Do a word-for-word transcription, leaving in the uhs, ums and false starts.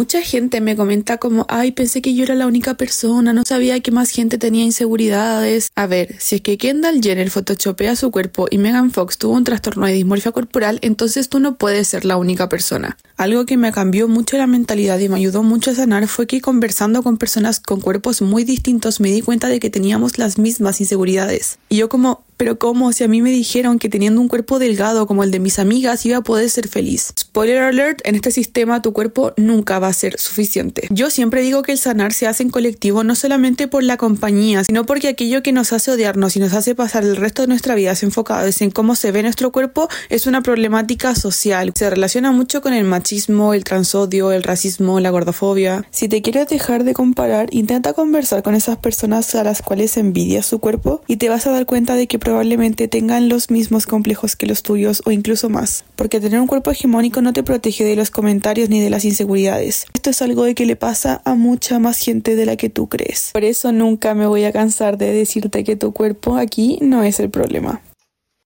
Mucha gente me comenta como, ay, pensé que yo era la única persona, no sabía que más gente tenía inseguridades. A ver, si es que Kendall Jenner photoshopea su cuerpo y Megan Fox tuvo un trastorno de dismorfia corporal, entonces tú no puedes ser la única persona. Algo que me cambió mucho la mentalidad y me ayudó mucho a sanar fue que conversando con personas con cuerpos muy distintos me di cuenta de que teníamos las mismas inseguridades. Y yo como, pero ¿cómo? Si a mí me dijeron que teniendo un cuerpo delgado como el de mis amigas iba a poder ser feliz. Spoiler alert, en este sistema tu cuerpo nunca va a ser suficiente. Yo siempre digo que el sanar se hace en colectivo no solamente por la compañía, sino porque aquello que nos hace odiarnos y nos hace pasar el resto de nuestra vida enfocados en cómo se ve nuestro cuerpo es una problemática social. Se relaciona mucho con el machismo, el transodio, el racismo, la gordofobia. Si te quieres dejar de comparar, intenta conversar con esas personas a las cuales envidias su cuerpo y te vas a dar cuenta de que probablemente tengan los mismos complejos que los tuyos o incluso más, porque tener un cuerpo hegemónico no te protege de los comentarios ni de las inseguridades. Esto es algo de que le pasa a mucha más gente de la que tú crees. Por eso nunca me voy a cansar de decirte que tu cuerpo aquí no es el problema.